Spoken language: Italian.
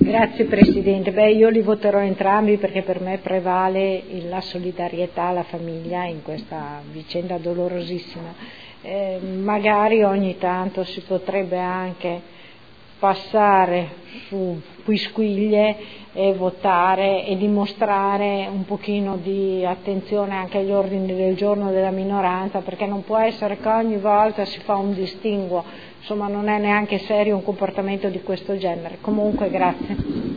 Grazie Presidente. Io li voterò entrambi perché per me prevale la solidarietà alla famiglia in questa vicenda dolorosissima. Magari ogni tanto si potrebbe anche passare su quisquiglie e votare e dimostrare un pochino di attenzione anche agli ordini del giorno della minoranza, perché non può essere che ogni volta si fa un distinguo, insomma non è neanche serio un comportamento di questo genere. Comunque grazie.